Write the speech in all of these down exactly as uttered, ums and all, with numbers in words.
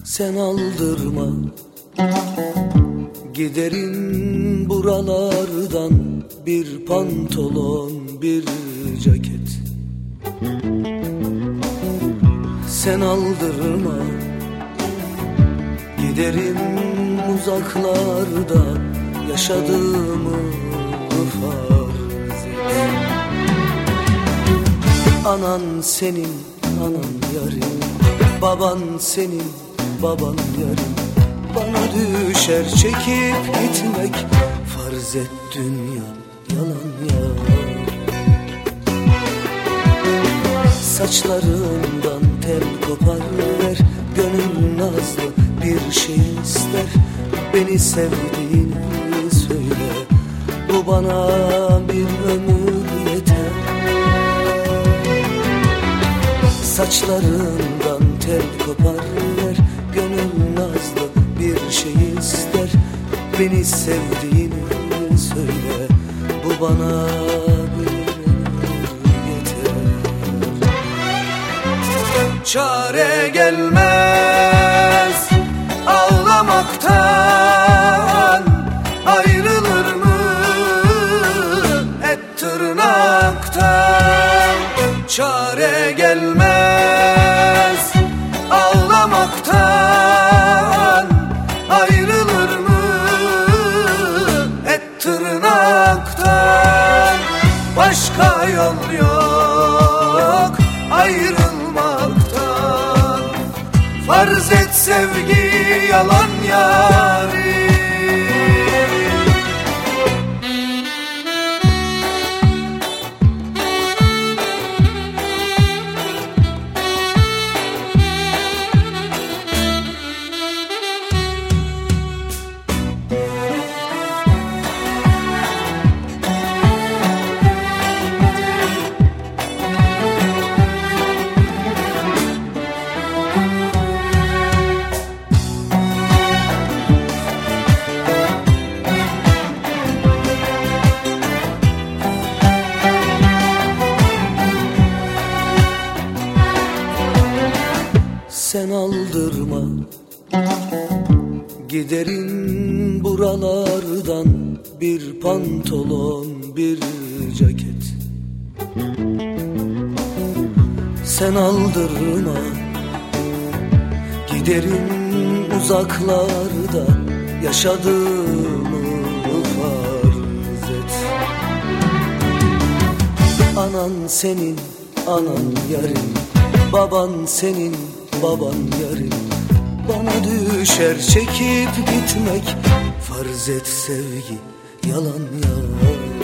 Sen aldırma, giderim buralardan bir pantolon, bir ceket. Sen aldırma, giderim uzaklarda yaşadığımı farz et. Anan senin, anan yarim, baban senin, baban yarim. Bana düşer çekip gitmek, farz et dünya yalan ya. Saçlarından tel kopar ver, gönül nazlı bir şey ister. Beni sevdiğini söyle, bu bana bir ömür yeter. Saçlarından tel kopar ver, gönül nazlı bir şey ister. Beni sevdiğini söyle, bu bana bir ömür yeter. Çare gelmez ağlamaktan, ayrılır mı et tırnaktan? Çare gelmez ağlamaktan, ayrılır mı et tırnaktan? Başka yol yok ayrılmaktan, farz et sevgi yalan yarim. Sen aldırma, giderim buralardan bir pantolon, bir ceket. Sen aldırma, giderim uzaklarda yaşadığımı farz et. Anan senin, anan yarim, baban senin, baban yarim. Bana düşer çekip gitmek, farz et sevgi yalan yarim.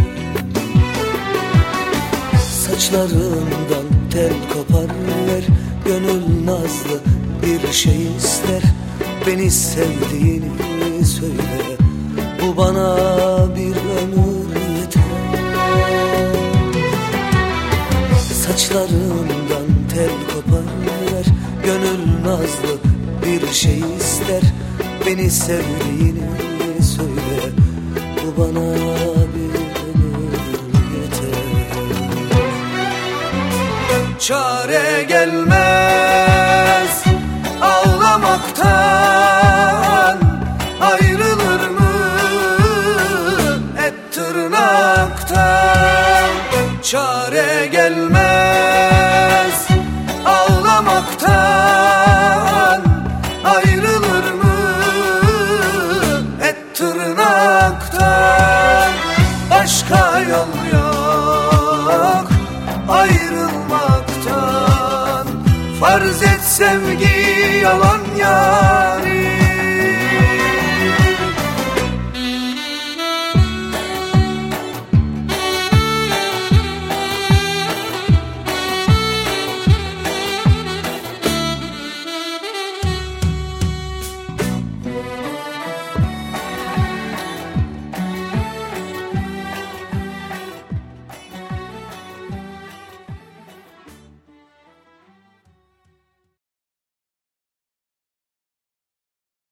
Saçlarından tel kopar ver, gönül nazlı bir şey ister. Beni sevdiğini söyle, bu bana bir ömür yeter. Saçlarından tel kopar ver, gönül nazlı bir şey ister. Beni sevdiğini söyle, bu bana bir ömür yeter. Çare gelmez ağlamaktan, ayrılır mı et tırnaktan? Çare gelmez ağlamaktan, ayrılır mı et tırnaktan? Başka yol yok ayrılmaktan, farz et sevgi yalan yarim.